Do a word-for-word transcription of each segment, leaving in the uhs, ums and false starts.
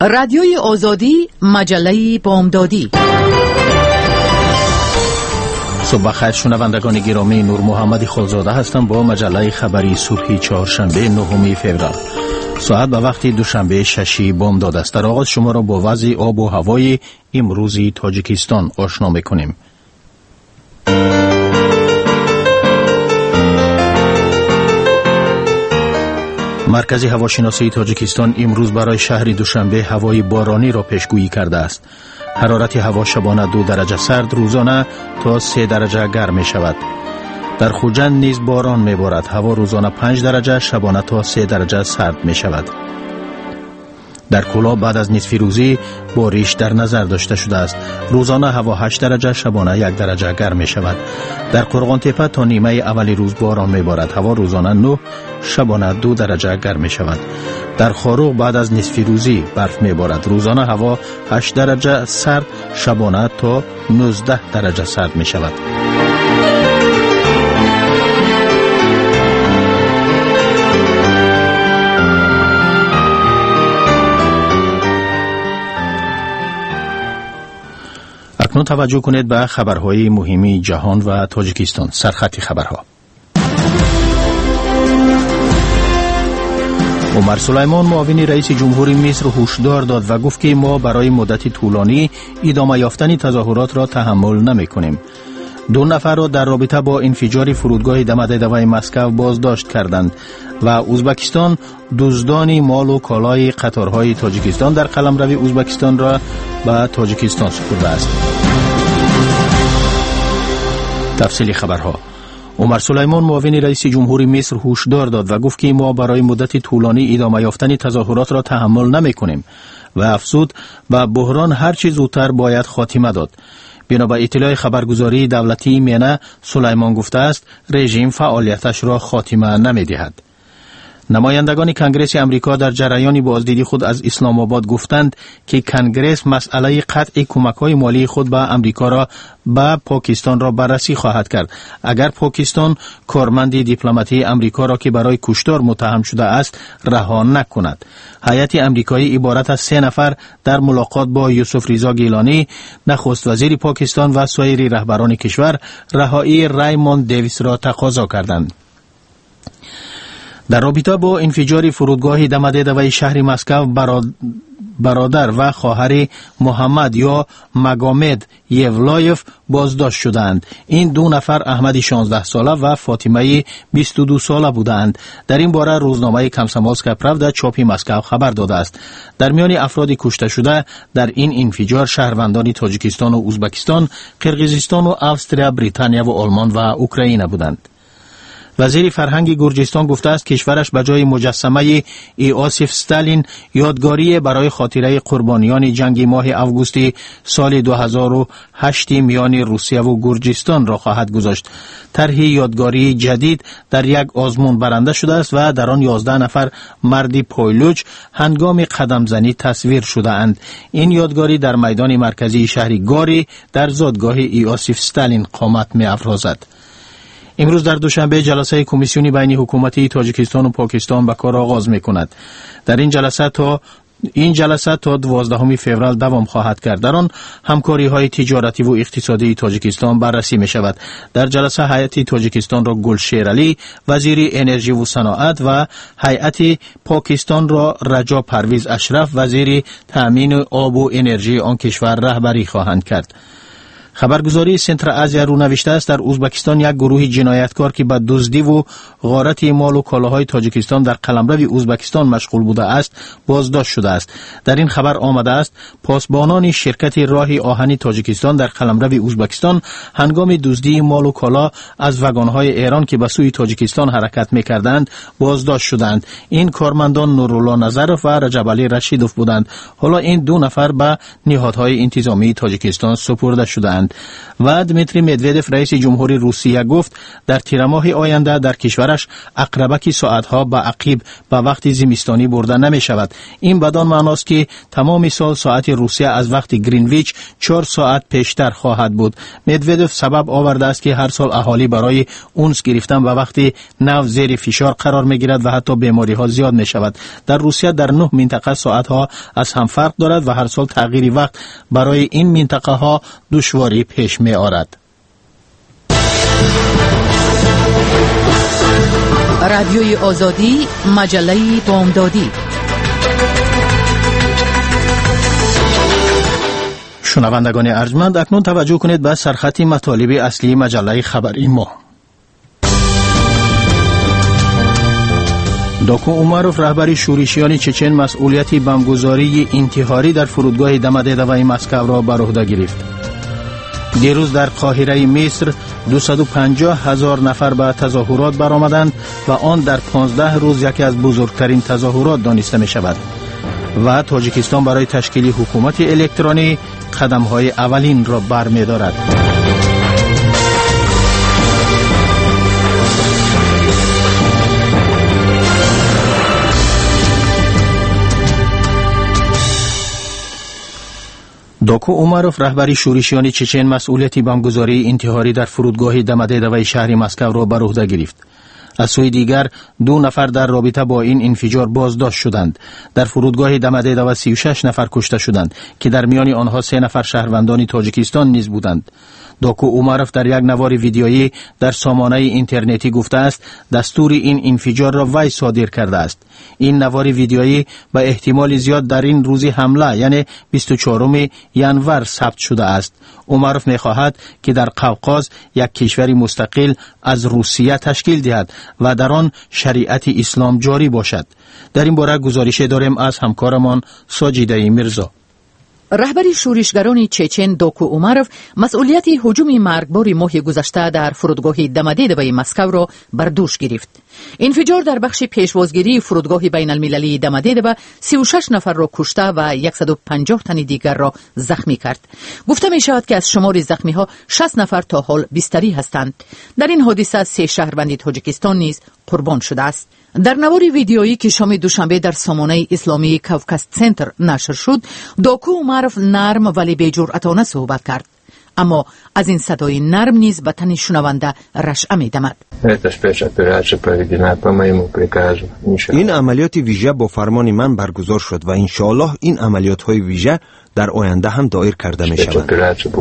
رادیوی آزادی، مجله بامدادی. صبح خیر شنوندگان گرامی، نور محمد خالزاده هستم با مجله خبری صبح چهارشنبه نهم فوریه. ساعت به وقت دوشنبه شش بامداد است. در آغاز شما را با وضع آب و هوای امروزی تاجیکستان آشنا می‌کنیم. مرکز هواشناسی تاجیکستان امروز برای شهر دوشنبه هوای بارانی را پیشگویی کرده است. حرارت هوا شبانه دو درجه سرد، روزانه تا سه درجه گرم می شود. در خوجند نیز باران می بارد. هوا روزانه پنج درجه، شبانه تا سه درجه سرد می شود. در کولا بعد از نصف روزی بارش در نظر داشته شده است. روزانه هوا هشت درجه، شبانه یک درجه گرم می شود. در قرغان تپه تا نیمه اولی روز باران می بارد. هوا روزانه نه، شبانه دو درجه گرم می شود. در خاروق بعد از نصف روزی برف می بارد. روزانه هوا هشت درجه سرد، شبانه تا نوزده درجه سرد می شود. اکنون توجه کنید به خبرهای مهمی جهان و تاجیکستان. سرخط خبرها. عمر سلیمان معاون رئیس جمهور مصر هشدار داد و گفت که ما برای مدت طولانی ادامه یافتن تظاهرات را تحمل نمی کنیم. دو نفر را در رابطه با انفجار فرودگاه دمدیدوی مسکو بازداشت کردند و ازبکستان دزدان مال و کالای قطارهای تاجیکستان در قلمرو ازبکستان را به تاجیکستان سپرده است. تفصیل خبرها. عمر سلیمان معاون رئیس جمهور مصر هشدار داد و گفت که ما برای مدت طولانی ادامه یافتن تظاهرات را تحمل نمی کنیم و افزود به بحران هر چه زودتر باید خاتمه داد. بنا به اطلاع خبرگزاری دولتی مینه، سلیمان گفته است رژیم فعالیتش را خاتمه نمی دهد. نمایندگان کنگره امریکا در جریان بازدیدی خود از اسلام آباد گفتند که کنگره مسئله قطع کمک‌های مالی خود به امریکا را به پاکستان را بررسی خواهد کرد اگر پاکستان کارمند دیپلماتی امریکا را که برای کشتار متهم شده است رها نکند. هیئت امریکایی عبارت از سه نفر در ملاقات با یوسف رضا گیلانی، نخست وزیر پاکستان و سایر رهبران کشور رهایی ریموند دیویس را تقاضا کردند. در رابطه با انفجار فرودگاه دمدیدوی شهر مسکو برادر و خواهر محمد یا مگامد یولایف بازداشت شدند. این دو نفر احمد شانزده ساله و فاطمه بیست و دو ساله بودند. در این باره روزنامه کامسomolskaya pravda چاپی مسکو خبر داده است. در میان افراد کشته شده در این انفجار شهروندان تاجیکستان و ازبکستان، قرقیزستان و استریا، بریتانیا و آلمان و اوکراین بودند. وزیر فرهنگ گرجستان گفته است کشورش به جای مجسمه ایوسیف استالین یادگاری برای خاطره قربانیان جنگ ماه اوگوست سال دو هزار و هشت میان روسیه و گرجستان را خواهد گذاشت. طرح یادگاری جدید در یک آزمون برنده شده است و در آن یازده نفر مردی پایلوچ هنگام قدم زنی تصویر شده اند. این یادگاری در میدان مرکزی شهر گاری در زادگاه ایوسیف استالین قامت می افرازد. امروز در دوشنبه جلسه کمیسیونی بین حکومتی تاجیکستان و پاکستان به کار آغاز می کند. در این جلسه تا این جلسه تا دوازدهم فوریه دوام خواهد کرد. در آن همکاری های تجارتی و اقتصادی تاجیکستان بررسی می شود. در جلسه هیئت تاجیکستان را گلشیر علی وزیر انرژی و صنعت و هیئت پاکستان را رجا پرویز اشرف وزیر تامین آب و انرژی آن کشور رهبری خواهند کرد. خبرگزاری سنتر آسیا رو نوشته است در ازبکستان یک گروه جنایتکار که به دزدی و غارت مال و کالاهای تاجیکستان در قلمرو ازبکستان مشغول بوده است بازداشت شده است. در این خبر آمده است پاسبانان شرکت راه آهنی تاجیکستان در قلمرو ازبکستان هنگام دزدی مال و کالا از واگن‌های ایران که به سوی تاجیکستان حرکت می‌کردند بازداشت شدند. این کارمندان نورالله نظرف و رجب علی رشیدوف بودند. حالا این دو نفر به نهادهای انتظامی تاجیکستان سپرده شدند. بودند. و دمیتری مدودف رئیس جمهوری روسیه گفت در تیر ماه آینده در کشورش عقربک ساعتها به عقب به وقت زمستانی برده نمی شود. این بدان معناست که تمام سال ساعت روسیه از وقت گرینویچ چهار ساعت پیشتر خواهد بود. مدودف سبب آورده است که هر سال اهالی برای اونس گرفتن به وقت نو زیر فشار قرار می گیرد و حتی بیماری ها زیاد می شود. در روسیه در نه منطقه ساعت ها از هم فرق دارد و هر سال تغییر وقت برای این منطقه ها دشواری پیش می آرد. رادیوی آزادی، مجله بامدادی. شنوندگان ارجمند، اکنون توجه کنید به سرخط مطالب اصلی مجله خبری ما. داکو اوماروف رهبر شورشیان چچن مسئولیت بمبگذاری انتحاری در فرودگاه دمدیدوی مسکو را بر عهده گرفت. دیروز در قاهره مصر دویست و پنجاه هزار نفر به تظاهرات برآمدند و آن در پانزده روز یکی از بزرگترین تظاهرات دانسته می شود. و تاجیکستان برای تشکیل حکومت الکترونی قدم‌های اولین را برمی‌دارد. داکو اوماروف رهبر شورشیان چچن مسئولیت بمبگذاری انتحاری در فرودگاه دمدیدوی شهر مسکو را بر عهده گرفت. از سوی دیگر دو نفر در رابطه با این انفجار بازداشت شدند. در فرودگاه دمدیدوی سی و شش نفر کشته شدند که در میان آنها سه نفر شهروندان تاجیکستان نیز بودند. داکو اوماروف در یک نوار ویدیویی در سامانه اینترنتی گفته است دستور این انفجار را وی صادر کرده است. این نوار ویدیویی به احتمال زیاد در این روز حمله یعنی بیست و چهارم ژانویه ثبت شده است. اوماروف می‌خواهد که در قوقاز یک کشور مستقل از روسیه تشکیل دهد و در آن شریعت اسلام جاری باشد. در این باره گزارش داریم از همکارمان ساجیده میرزا. رهبر شورشگران چچن داکو اوماروف مسئولیت هجوم مرگبار ماه گذشته در فرودگاه دمدیدوی مسکو را بر دوش گرفت. انفجار در بخش پیشوازگیری فرودگاه بین المللی دمدیدوی سی و شش نفر را کشته و صد و پنجاه تن دیگر را زخمی کرد. گفته می شود که از شمار زخمی ها شصت نفر تا حال بستری هستند. در این حادثه سه شهروند تاجیکستان نیز قربان شده است. در نوار ویدیویی که شام دوشنبه در سامانه اسلامی کوکاس سنتر نشر شد، داکو اوماروف نرم ولی بی‌جرأتانه صحبت کرد. اما از این صدای نرم نیز به تن شنونده رشحه می‌دمد. این عملیات ویژه با فرمان من برگزار شد و انشاءالله این عملیات‌های ویژه در آینده هم دایر کرده می‌شوند.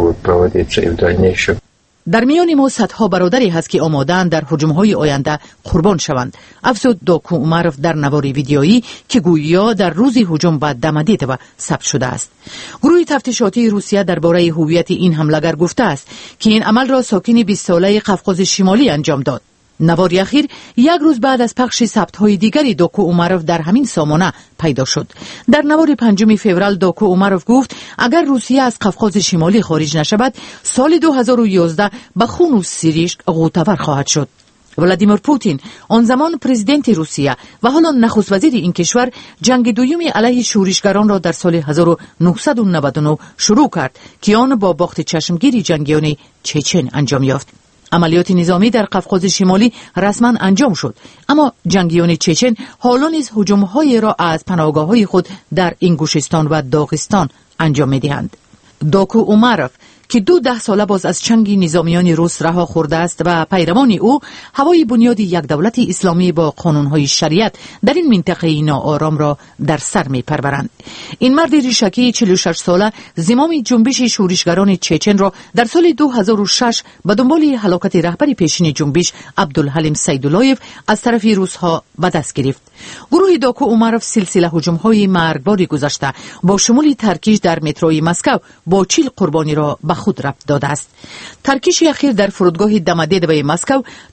در میان ما صدها برادری هست که آماده‌اند در هجوم‌های آینده قربان شوند. افزود داکو اوماروف در نوار ویدیویی که گویا در روز هجوم به دمدیدوی ثبت شده است. گروه تفتیشاتی روسیه درباره هویت این حمله‌گر گفته است که این عمل را ساکن بیست ساله قفقاز شمالی انجام داد. نوار اخیر یک روز بعد از پخش ثبت‌های دیگری داکو اوماروف در همین سامانه پیدا شد. در نوار پنجم فوریه داکو اوماروف گفت اگر روسیه از قفقاز شمالی خارج نشود سال دو هزار و یازده به خون و سیریشک غوطه‌ور خواهد شد. ولادیمیر پوتین آن زمان پرزیدنت روسیه و حالا نخست وزیر این کشور جنگ دوم علیه شورشگران را در سال هزار و نهصد و نود و نه شروع کرد که آن با باخت چشمگیر جنگیان چچن انجام یافت. عملیات نظامی در قفقاز شمالی رسما انجام شد، اما جنگیان چچن حالا نیز هجوم‌های را از پناهگاه‌های خود در انگوشستان و داغستان انجام می‌دهند. داکو اوماروف که دو ده ساله باز از چنگ نظامیان روس رها خورده است و پیروان او هوای بنیاد یک دولت اسلامی با قانون‌های شریعت در این منطقه ناآرام را در سر می‌پرورند. این مرد ریشکی چهل و شش ساله زمام جنبش شورشگران چچن را در سال دو هزار و شش به دنبال هلاکت رهبر پیشین جنبش عبدالحلیم سیداللهیف از طرف روس‌ها به دست گرفت. گروه داکو اوماروف سلسله هجوم‌های مرگباری گذاشته با شمول ترکیش در متروی مسکو با چهل قربانی را به خود ربط داده است. ترکیش اخیر در فرودگاه دمدیدوی مسکو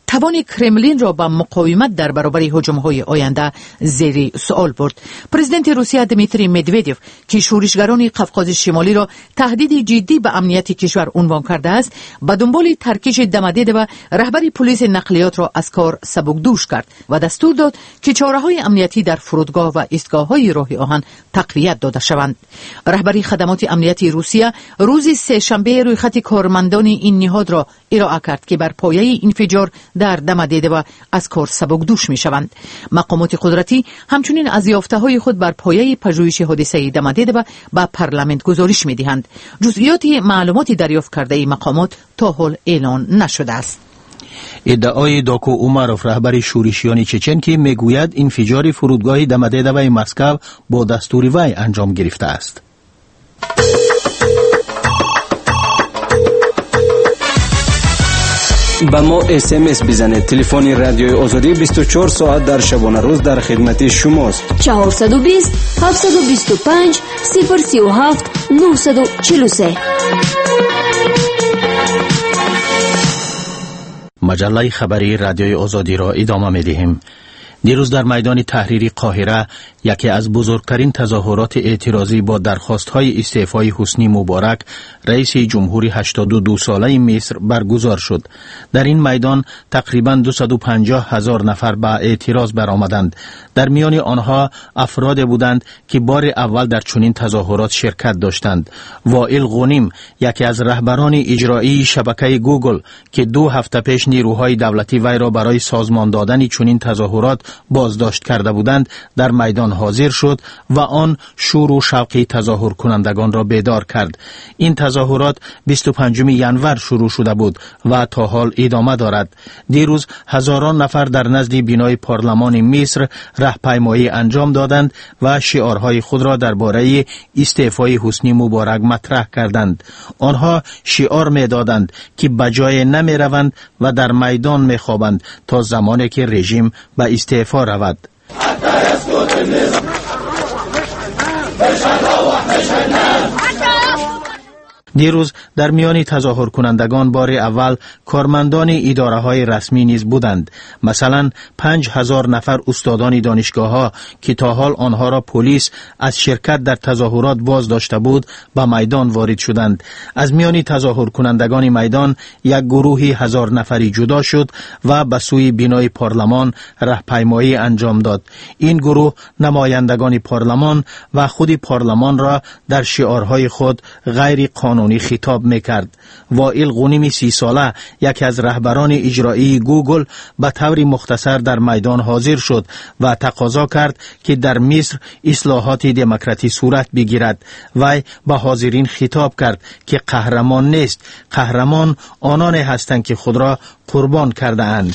توان کرملین را به مقاومت در برابر هجوم‌های آینده زیر سوال برد. پرزیدنت روسیه دمیتری مدودوف که شورشگران قفقاز شمالی را تهدید جدی به امنیت کشور عنوان کرده است، به دنبال ترکیش دمدید و رهبر پلیس نقلیات را از کار سبکدوش کرد و دستور داد که چاره‌های امنیتی در فرودگاه و ایستگاه‌های راه آهن تقویت داده شوند. رهبری خدمات امنیتی روسیه روز سه‌شنبه رویخط کارمندان این نهاد را ارائه کرد که بر پایه انفجار در دمدیده و از کار سبکدوش می‌شوند. مقامات قدرتی همچنین از یافته‌های خود بر پایه پژوهش حادثه دمدیده و به پارلمان گزارش می‌دهند. جزئیات معلوماتی دریافت کرده مقامات تا حال اعلان نشده است. ادعای داکو اوماروف رهبر شورشیان چچن که میگوید انفجار فرودگاه دمدیده و مسکو با دستور وی انجام گرفته است. با ما اس ام اس بزنید. تلفن رادیوی آزادی بیست و چهار ساعت در شبانه روز در خدمت شماست. چهارصد و بیست هفتصد و بیست و پنج صفر سی و هفت نهصد و چهل و سه. مجله خبری رادیوی آزادی را ادامه می‌دهیم. دیروز در میدان تحریری قاهره یکی از بزرگترین تظاهرات اعتراضی با درخواست‌های استعفای حسنی مبارک رئیس جمهوری هشتاد و دو ساله مصر برگزار شد. در این میدان تقریباً دویست و پنجاه هزار نفر به اعتراض برآمدند. در میان آنها افراد بودند که بار اول در چنین تظاهرات شرکت داشتند. وائل غنیم یکی از رهبران اجرایی شبکه گوگل که دو هفته پیش نیروهای دولتی وی را برای سازمان دادن چنین تظاهرات بازداشت کرده بودند در میدان حاضر شد و آن شور و شوق تظاهر کنندگان را بیدار کرد. این تظاهرات بیست و پنجم ژانویه شروع شده بود و تا حال ادامه دارد. دیروز هزاران نفر در نزد بینای پارلمان مصر راهپیمایی انجام دادند و شعارهای خود را درباره استعفای حسنی مبارک مطرح کردند. آنها شعار می‌دادند که بجای نمی‌روند و در میدان می‌خوابند تا زمانی که رژیم به استعفا رود. دیروز در میان تظاهر کنندگان بار اول کارمندان اداره های رسمی نیز بودند. مثلا پنج هزار نفر استادان دانشگاه ها که تا حال آنها را پلیس از شرکت در تظاهرات باز داشته بود به میدان وارد شدند. از میان تظاهر کنندگان میدان یک گروهی هزار نفری جدا شد و به سوی بینای پارلمان راهپیمایی انجام داد. این گروه نمایندگان پارلمان و خود پارلمان را در شعارهای خود غیر قانونی خطاب میکرد. وائل غنیم سی ساله یکی از رهبران اجرایی گوگل به طور مختصر در میدان حاضر شد و تقاضا کرد که در مصر اصلاحات دموکراتی صورت بگیرد. وی به حاضرین خطاب کرد که قهرمان نیست، قهرمان آنانی هستند که خود را قربان کرده اند.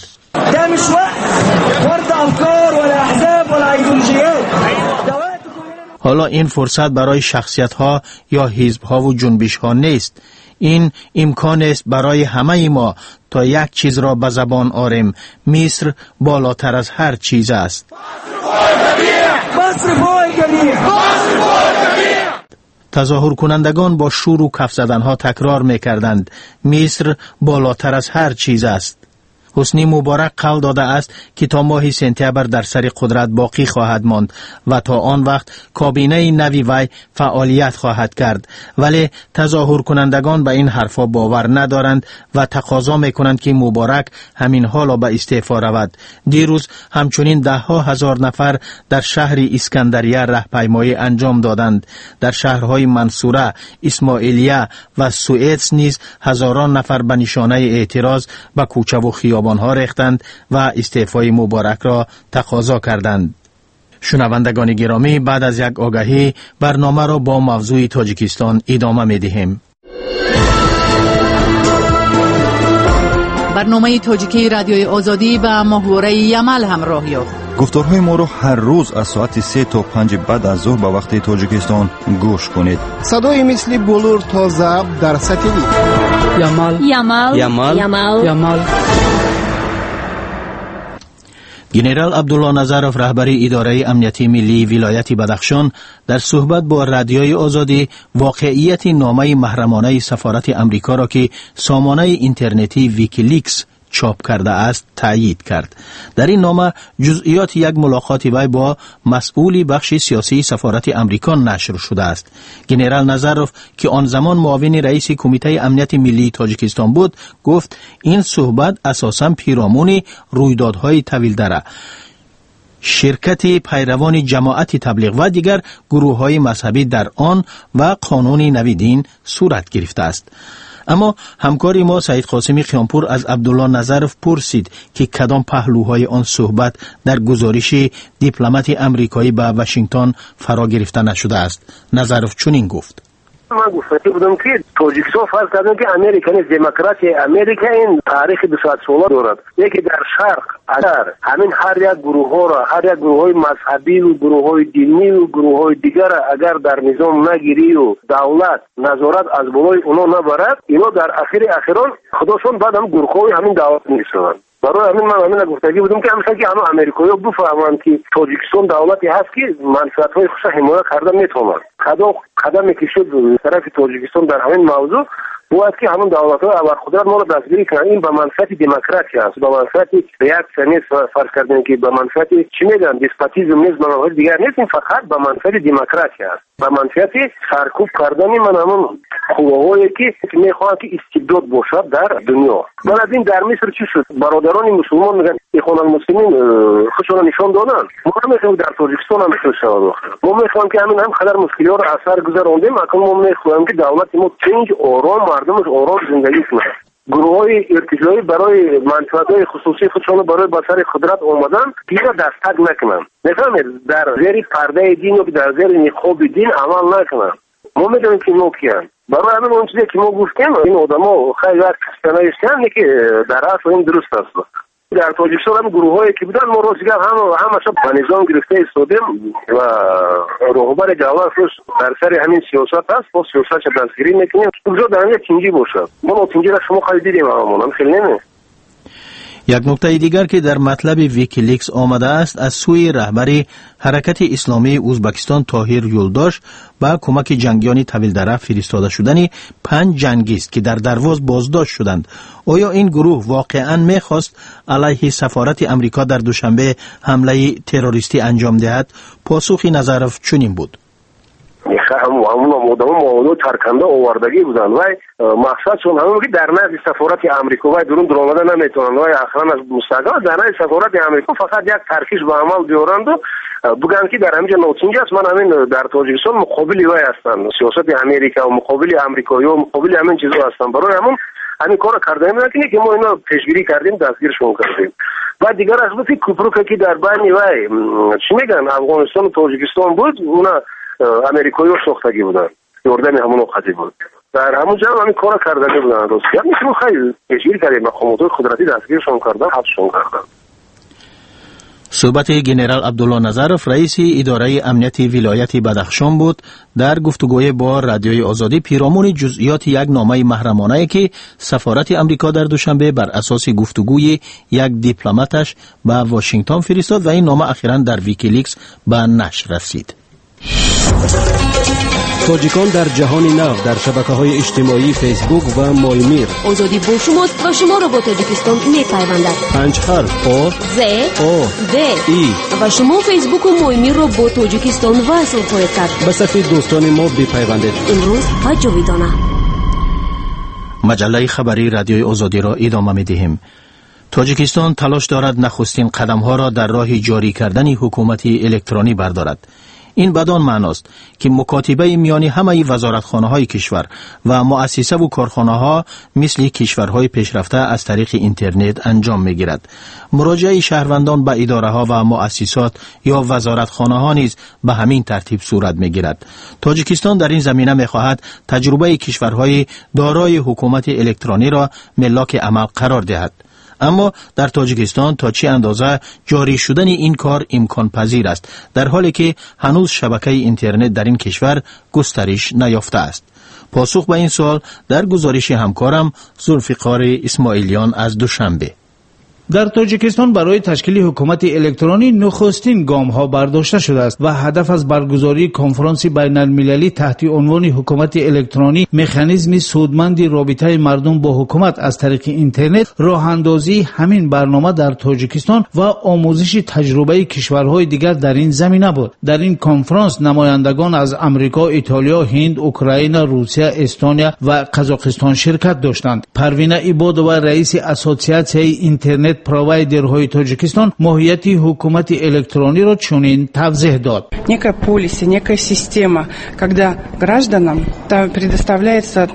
حالا این فرصت برای شخصیت ها یا حزب ها و جنبش ها نیست. این امکان است برای همه ما تا یک چیز را به زبان آوریم: مصر بالاتر از هر چیز است. تظاهر کنندگان با شور و کف زدن ها تکرار می کردند: مصر بالاتر از هر چیز است. حسنی مبارک قول داده است که تا ماه سپتامبر در سر قدرت باقی خواهد ماند و تا آن وقت کابینه نوی وی فعالیت خواهد کرد. ولی تظاهر کنندگان به این حرفا باور ندارند و تقاضا میکنند که مبارک همین حالا به استعفا رود. دیروز همچنین ده ها هزار نفر در شهر اسکندریه راهپیمایی انجام دادند. در شهرهای منصوره، اسماعیلیه و سوئیس نیز هزاران نفر به نشانه اعتراض به کوچه و خیابان آنها ریختند و استعفای مبارک را تقاضا کردند. شنوندگان گرامی، بعد از یک آگهی برنامه را با موضوع تاجیکستان ادامه می‌دهیم. برنامه تاجیکی رادیوی آزادی با محور یمل همراه یافت. گفتارهای ما رو هر روز از ساعت سه تا پنج بعد از ظهر به وقت تاجیکستان گوش کنید. صدای مثل بلور تا ضبط در ساتلیت. یمل یمل یمل یمل یمل. گنرال عبدالله نظرف رهبر اداره امنیتی ملی ولایت بدخشان در صحبت با رادیوی آزادی واقعیت نامه محرمانه سفارت امریکا را که سامانه اینترنتی ویکیلیکس چاپ کرده است تایید کرد. در این نامه جزئیات یک ملاقات وی با مسئولی بخش سیاسی سفارت امریکا نشر شده است. ژنرال نظروف که آن زمان معاون رئیس کمیته امنیت ملی تاجیکستان بود گفت این صحبت اساساً پیرامون رویدادهای طویل دره شرکت پیروان جماعت تبلیغ و دیگر گروه‌های مذهبی در آن و قانون نوی دین صورت گرفته است. اما همکاری ما سعید قاسمی خیانپور از عبدالله نظروف پرسید که کدام پهلوهای آن صحبت در گزارش دیپلمات امریکایی به واشنگتن فرا گرفته نشده است. نظروف چنین گفت: من گفته بودم که تاجیکستان فرض کردن که امریکا نیست، دموکراسی امریکا این تاریخ دو صد ساله دارد. یکی در شرق اگر همین هر یک گروه ها را، هر یک گروه های مذهبی و گروه های دینی و گروه های دیگر اگر در نظام نگیری و دولت نظارت از بالای اونا نبرد، اینا در اخیر اخیران خودشون بعد هم گروه های همین دولت میشوند. برای همین من همین گفتگی بودم که همیشه که همه امریکایی‌ها بفهمند که تاجیکستان دولتی هست که منفعت‌های خودش حمایت کردن میتونن. قدم قدمی که شد طرف تاجیکستان در همین موضوع باید که همون دولت‌های ابرقدرت ما رو دستگیری کنن. این به منفعت دموکراسی است، به منفعت یک سنیت فرض کردن که به منفعت چی میگن دسپاتیسم نیست، به منفعت دیگر نیست، این فقط به منفعت دموکراسی است، به منفعت سرکوب کردن من همون قواهایی که میخواهند که استبداد باشد در دنیا. بنابراین در مصر چی شد؟ برادران مسلمان میگن اخوان المسلمین خودشون نشان دادن. ما میخوایم در تاجیکستان هم میشه شود. ما میخوایم که همین هم خطر مشکلات رو اثر گذراندیم، اما ما میخوایم که دولت ما چنج آرام مردمش آرام زندگی کنه. گروه‌های ارتجاعی برای منفعت‌های خصوصی خودشون برای بسر قدرت آمدن دیگه دستک نکنن. میفهمید؟ در زیر پرده دین و در زیر نقاب دین عمل نکنن. ما میدونیم که ما کیان. برای همین اون چیزی که ما گفتیم این آدما خیلی وقت استنایشتن که در اصل این درست است. در تاجیکستان هم گروه‌هایی که بودن ما روزگار هم همش به نظام گرفته ایستادیم و رهبر دولت در سر همین سیاست است، با سیاست دستگیری میکنیم. اونجا در همین تنگی باشد. ما اون تنگی را شما خیلی دیدیم همون خیلی نمی. یک نکته دیگر که در مطلب ویکیلیکس آمده است از سوی رهبر حرکت اسلامی ازبکستان طاهر یولداش با کمک جنگیان طویل‌دره فرستاده شدن پنج جنگی است که در درواز بازداشت شدند. آیا این گروه واقعاً می‌خواست علیه سفارت امریکا در دوشنبه حمله تروریستی انجام دهد؟ پاسخ نظروف چنین بود: همون همون مدام موضوع ترکنده آوردگی بودن و مقصدشون همون که در نزد سفارت امریکا و درون درآمده نمیتونن و اخرا از مستقل در نزد سفارت امریکا فقط یک ترکیش به عمل بیارند و بگن که در همینجا نوچینج است. من همین در تاجیکستان مقابلی وای هستن، سیاست امریکا و مقابلی امریکایی و مقابلی همین چیزا هستن. برای همون همین کار کردیم که ما اینا پیشگیری کردیم، دستگیرشون کردیم. و دیگر از وقتی کوپروک که در بین وای چی میگن افغانستان و تاجیکستان بود، اونا امریکایی و ساختگی بودن، یوردن همون قضیه بود. در همون جا همین کار کردنی بودن. روسیه میشه خیلی پیشگیری کردیم، مقامات قدرتی دستگیرشون کردن، حبسشون کردن. صحبت ژنرال عبدالله نظروف رئیس اداره امنیت ولایت بدخشان بود در گفتگوی با رادیوی آزادی پیرامون جزئیات یک نامه محرمانه که سفارت امریکا در دوشنبه بر اساس گفتگوی یک دیپلماتش به واشنگتن فرستاد و این نامه اخیراً در ویکیلیکس به نشر رسید. تاجیکان در جهان نو در شبکه‌های اجتماعی فیسبوک و مایمیر. آزادی با شماست و شما را با تاجیکستان می‌پیوندد. پنج حرف آ ز آ د ای و شما فیسبوک و مایمیر را با تاجیکستان وصل خواهید کرد. به صفحه دوستان ما بپیوندید. امروز و جاویدانه. مجله خبری رادیوی آزادی را ادامه می‌دهیم. تاجیکستان تلاش دارد نخستین قدم‌ها را در راه جاری کردن حکومت الکترونی بردارد. این بدان معناست که مکاتبه میان همه وزارتخانه‌های کشور و مؤسسه و کارخانه‌ها مثل کشورهای پیشرفته از طریق اینترنت انجام می‌گیرد. مراجعه شهروندان به اداره‌ها و مؤسسات یا وزارتخانه‌ها نیز به همین ترتیب صورت می‌گیرد. تاجیکستان در این زمینه می‌خواهد تجربه کشورهای دارای حکومت الکترونی را ملاک عمل قرار دهد. اما در تاجیکستان تا چه اندازه جاری شدن این کار امکان پذیر است، در حالی که هنوز شبکه اینترنت در این کشور گسترش نیافته است؟ پاسخ به این سوال در گزارش همکارم ذوالفقار اسماعیلیان از دوشنبه. در تاجیکستان برای تشکیل حکومت الکترونی نخستین گام ها برداشته شده است و هدف از برگزاری کنفرانس بین المللی تحت عنوان حکومت الکترونی مکانیزم سودمند رابطه مردم با حکومت از طریق اینترنت راه اندازی همین برنامه در تاجیکستان و آموزش تجربه کشورهای دیگر در این زمینه بود. در این کنفرانس نمایندگان از امریکا، ایتالیا، هند، اوکراین، روسیه، استونیا و قزاقستان شرکت داشتند. پروینه عبادова رئیس اسوسیاسیون اینترنت پرووایدرهای تاجیکستان ماهیت حکومت الکترونی را چنین توضیح داد. Некая полиси, некая система, когда гражданам предоставляется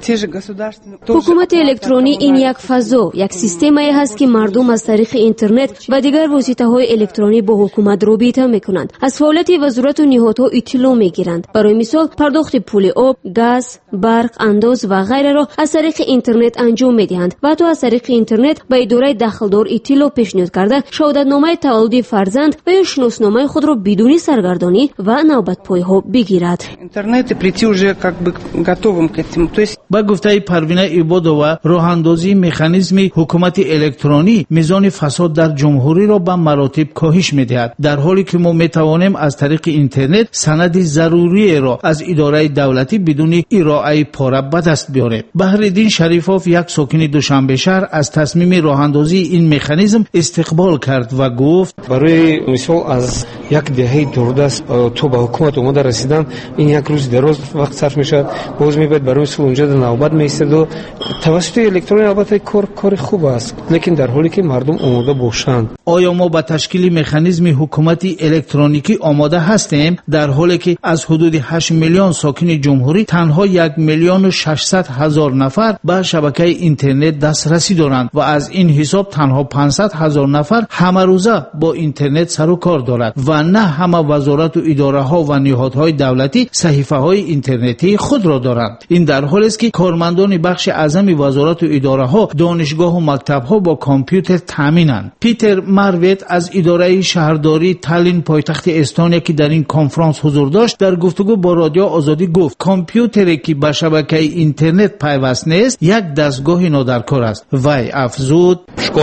حکومت الکترونی این یک فضا، یک سیستمی هست که مردم از طریق اینترنت و دیگر واسطه‌های الکترونی با حکومت رابطه میکنند. از فعالیت وزارت و نهادها اطلاع میگیرند. برای مثال پرداخت پول آب، گاز، برق، انداز و غیره را از طریق اینترنت انجام میدهند و تو از طریق اینترنت به اداره دخلدار اطلاع پیشنهاد کرده شهادتنامه تولد فرزند و یا شناسنامه خود را بدون سرگردانی و نوبت پایها بگیرد. اینترنت прийти уже как бы готовым к этому. То есть با گفته پروینه عبادова راه اندازی مکانیزم حکومت الکترونی میزان فساد در جمهوری را به مراتب کاهش میدهد، در حالی که ما میتوانیم از طریق اینترنت سند ضروری را از اداره دولتی بدون ارائه پاره به دست بیاریم. بهرالدین شریفوف یک ساکن دوشنبه شهر از تصمیم راه اندازی این مکانیزم استقبال کرد و گفت برای مثال از یک دهه دوردست تو به حکومت اومده رسیدن این یک روز دراز وقت صرف میشد، باز میباید برای اونجا نوبت میستد و توسط الکترونی البته کار کار خوب است، لیکن در حالی که مردم آماده باشند. آیا ما به تشکیل مکانیزم حکومتی الکترونیکی آماده هستیم در حالی که از حدود هشت میلیون ساکن جمهوری تنها یک میلیون و ششصد هزار نفر به شبکه اینترنت دسترسی دارند و از این حساب تنها پانصد هزار نفر همه روزه با اینترنت سر و کار دارند و نه همه وزارت و اداره ها و نهادهای دولتی صحیفه های اینترنتی خود را دارند. این در حالی است که کارمندان بخش اعظم وزارت و اداره ها، دانشگاه و مکتب ها با کامپیوتر تامینند. پیتر مارویت از اداره شهرداری تالین پایتخت استونیا که در این کنفرانس حضور داشت در گفتگو با رادیو آزادی گفت کامپیوتری که به شبکه اینترنت پیوست نیست یک دستگاه نادرکار است. وی افزود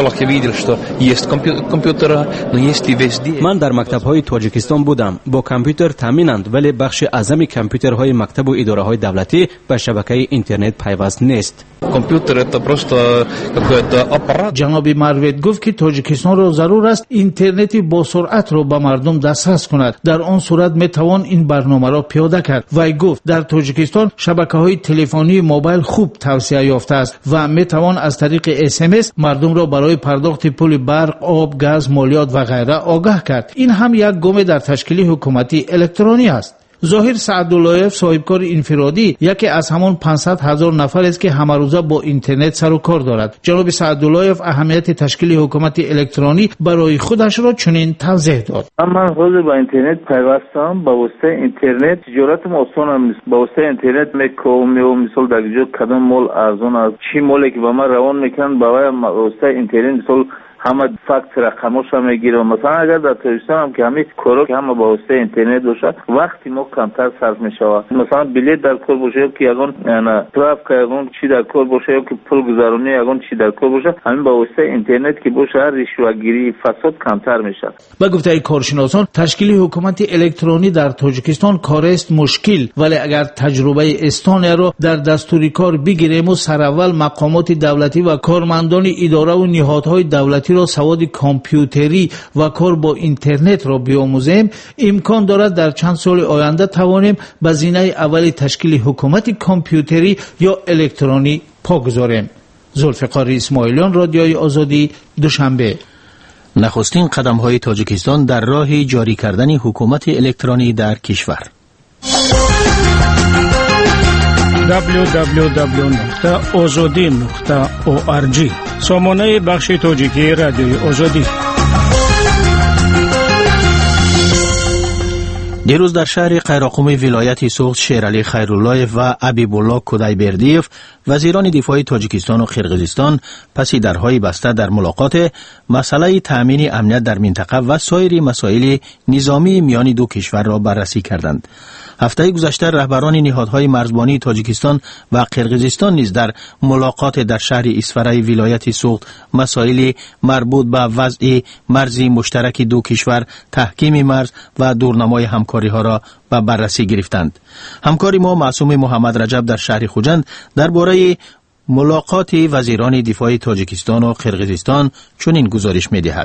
من در مکتب های تاجیکستان بودم، با کامپیوتر تامینند ولی بخش اعظم کامپیوترهای مکتب و اداره های دولتی به شبکه اینترنت پیوست نیست. کامپیوتر это просто какой-то аппарат. جناب مارویت گفت که تاجیکستان را ضرور است اینترنت با سرعت را به مردم دسترس کند، در آن صورت می توان این برنامه را پیاده کرد. وی گفت در تاجیکستان شبکه‌های تلفنی موبایل خوب توسعه یافته است و می توان از طریق اس ام اس مردم را برای پرداخت پول برق، آب، گاز، مالیات و غیره آگاه کرد. این هم یک گام در تشکیل حکومتی الکترونی است. ظاهر سعداللهیف صاحبکار انفرادی یکی از همان پانصد هزار نفر است که همه روزه با اینترنت سر و کار دارد. جناب سعداللهیف اهمیت تشکیل حکومت الکترونی برای خودش را چنین توضیح داد. من حاضر با اینترنت پیوستم، با واسطه اینترنت تجارتم آسان است. با واسطه اینترنت میکنم مثلا در اینجا کدام مال ارزان است، چی مالی که با من روان میکنن با واسطه اینترنت مثلا همه فکت رقماش هم میگیرم. مثلا اگر در تاجیکستان هم که همه کارا که همه با واسطه اینترنت باشه وقتی ما کمتر صرف میشود. مثلا بلیط در کار باشه یا که یگان تراف که یگان چی در کار باشه یا که پول گذرانی یگان چی در کار باشه همین با واسطه اینترنت که باشه رشوه‌گیری فساد کمتر میشه. با گفته کارشناسان تشکیل حکومت الکترونی در تاجیکستان کار است مشکل، ولی اگر تجربه استونیا را در دستور کار بگیریم و سراول مقامات دولتی و کارمندان اداره و نهادهای دولتی را سواد کامپیوتری و کار با اینترنت را بیاموزیم، امکان دارد در چند سال آینده توانیم به زینه اول تشکیل حکومت کامپیوتری یا الکترونی پا گذاریم. ذوالفقار اسماعیلیان، رادیوی آزادی، دوشنبه. نخستین قدم های تاجیکستان در راه جاری کردن حکومت الکترونی در کشور. دبلیو دبلیو دبلیو نقطه آزادی نقطه او آر جی سامانه بخش تاجیکی رادیوی آزادی. دیروز در شهر قیراقوم ولایت سوخت شیرعلی خیراللهیف و حبیبالله کودایبردیف وزیران دفاع تاجیکستان و قرقیزستان پس درهای بسته در ملاقات مسئله تأمین امنیت در منطقه و سایر مسائل نظامی میان دو کشور را بررسی کردند. هفته گذشته رهبران نهادهای مرزبانی تاجیکستان و قرقیزستان نیز در ملاقات در شهر اسفره ولایت سوخت مسائل مربوط به وضع مرزی مشترک دو کشور، تحکیم مرز و دورنمای همکاری ها را به بررسی گرفتند. همکاری ما معصوم محمد رجب در شهر خوجند درباره ملاقات وزیران دفاع تاجیکستان و قرقیزستان چنین گزارش می‌دهد.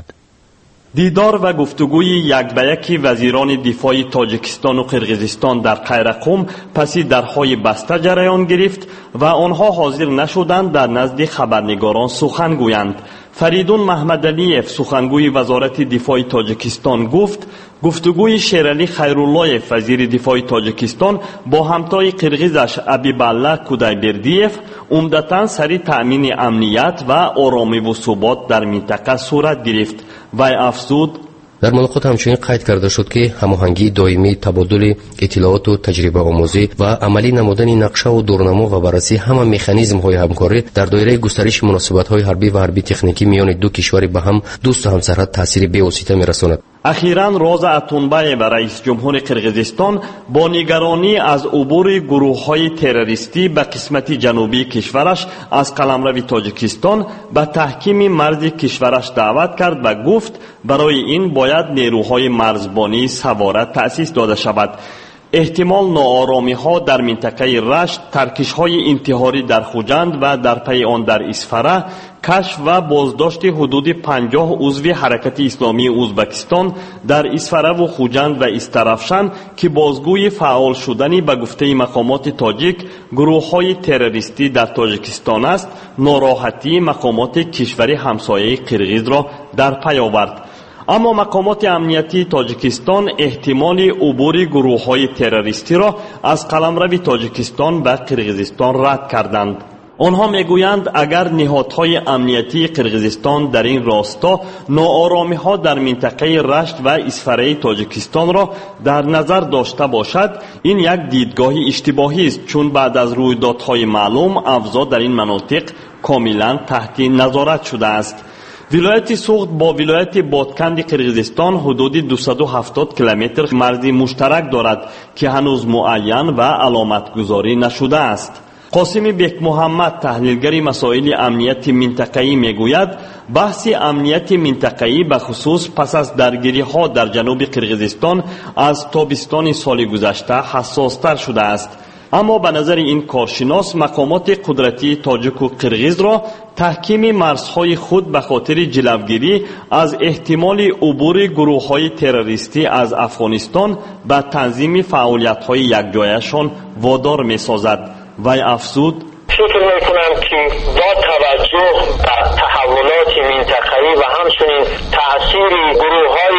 دیدار و گفتگوی یک به یک وزیران دفاع تاجیکستان و قرقیزستان در قیرقوم پس درهای بسته جریان گرفت و آنها حاضر نشدند در نزد خبرنگاران سخن گویند. فریدون محمد علیف سخنگوی وزارت دفاع تاجیکستان گفت گفتگوی شیرعلی خیراللهیف وزیر دفاع تاجیکستان با همتای قرقیزش ابیبالله کودایبردیف عمدتاً سر تأمین امنیت و آرامی و ثبات در منطقه صورت گرفت. وی افزود در ملاقات همچنین قید کرده شد که هماهنگی دائمی، تبادل اطلاعات و تجربه آموزی و عملی نمودن نقشه و دورنما و بررسی همه مکانیزم های همکاری در دایره گسترش مناسبات های حربی و حربی تکنیکی میان دو کشور به هم دوست و همسرحد تاثیر بی‌واسطه میرساند. اخیراً روزا اتونبایو رئیس جمهور قرقیزستان با نگرانی از عبور گروه‌های تروریستی به قسمت جنوبی کشورش از قلمرو تاجیکستان به تحکیم مرز کشورش دعوت کرد و گفت برای این باید نیروهای مرزبانی سواره تأسیس داده شود. احتمال ناآرامی ها در منطقه رشت، ترکش های انتحاری در خوجند و در پی آن در اسفره، کشف و بازداشت حدود پنجاه عضو حرکت اسلامی ازبکستان در اسفره و خوجند و استرفشن که بازگوی فعال شدنی به گفته مقامات تاجیک گروه های تروریستی در تاجیکستان است، ناراحتی مقامات کشور همسایه قرقیز را در پی آورد. اما مقامات امنیتی تاجیکستان احتمال عبور گروه‌های تروریستی را از قلمرو تاجیکستان به قرقیزستان رد کردند. آنها میگویند اگر نهادهای امنیتی قرقیزستان در این راستا ناآرامی‌ها در منطقه رشت و اسفره تاجیکستان را در نظر داشته باشد، این یک دیدگاه اشتباهی است، چون بعد از رویدادهای معلوم اوضاع در این مناطق کاملا تحت نظارت شده است. ولایت سوخت با ولایت بادکند قرقیزستان حدود دویست و هفتاد کیلومتر مرز مشترک دارد که هنوز معین و علامت گذاری نشده است. قاسم بیک محمد تحلیلگر مسائل امنیت منطقه‌ای میگوید بحث امنیت منطقه‌ای به خصوص پس از درگیری ها در جنوب قرقیزستان از تابستان سال گذشته حساستر شده است. اما به نظر این کارشناس مقامات قدرتی تاجیک و قرقیز را تحکیم مرزهای خود به خاطر جلوگیری از احتمال عبور گروه‌های تروریستی از افغانستان به تنظیم فعالیت‌های یکجایشان وادار می‌سازد. وی افزود فکر میکنم که با توجه به تحولات منطقه‌ای و همچنین تأثیر گروه‌های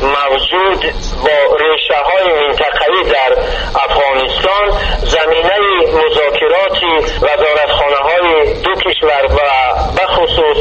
موجود با ریشه‌های منطقه‌ای در افغانستان زمینه مذاکرات وزارتخانه‌های دو کشور و به خصوص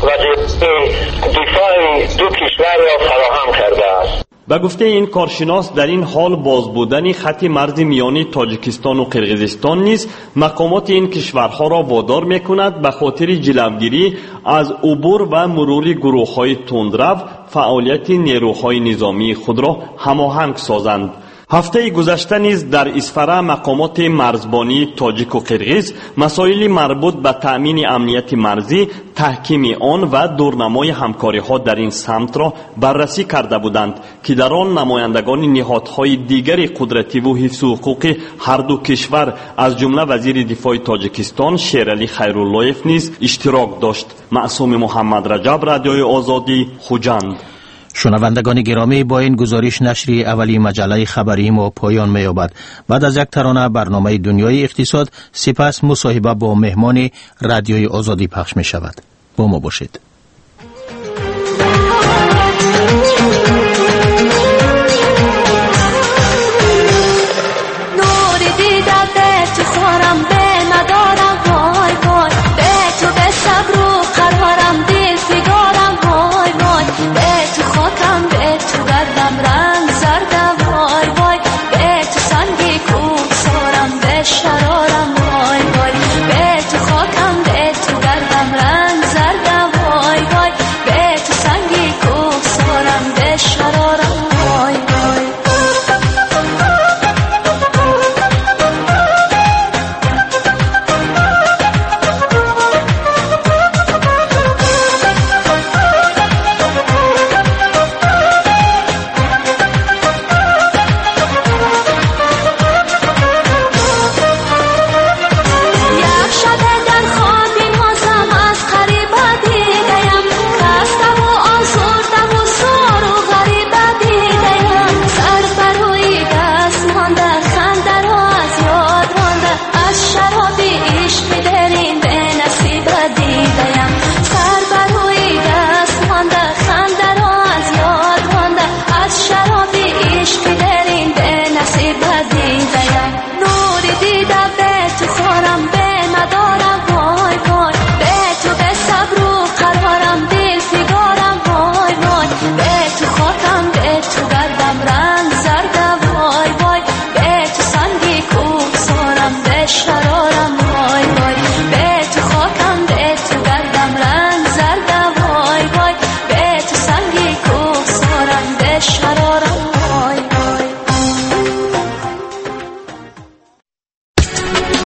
وزارت دفاع دو کشور را فراهم کرده است. به گفته این کارشناس در این حال باز بودن خط مرز میانی تاجیکستان و قرقیزستان نیز مقامات این کشورها را وادار میکند به خاطر جلوگیری از عبور و مرور گروه‌های تندرو فعالیت نیروهای نظامی خود را هماهنگ سازند. هفته گذشته نیز در اسفره مقامات مرزبانی تاجیک و قرقیز مسائل مربوط به تأمین امنیت مرزی، تحکیم آن و دورنمای همکاری ها در این سمت را بررسی کرده بودند که در آن نمایندگان نهادهای دیگر قدرتی و حفظ حقوق هر دو کشور از جمله وزیر دفاع تاجیکستان شیرعلی خیراللهیف نیز اشتراک داشت. معصوم محمد رجب، رادیوی آزادی، خوجند. شنوندگان گرامی، با این گزارش نشری اولی مجله خبری ما پایان می‌یابد. بعد از یک ترانه برنامه دنیای اقتصاد، سپس مصاحبه با مهمان رادیوی آزادی پخش می شود. با ما باشید.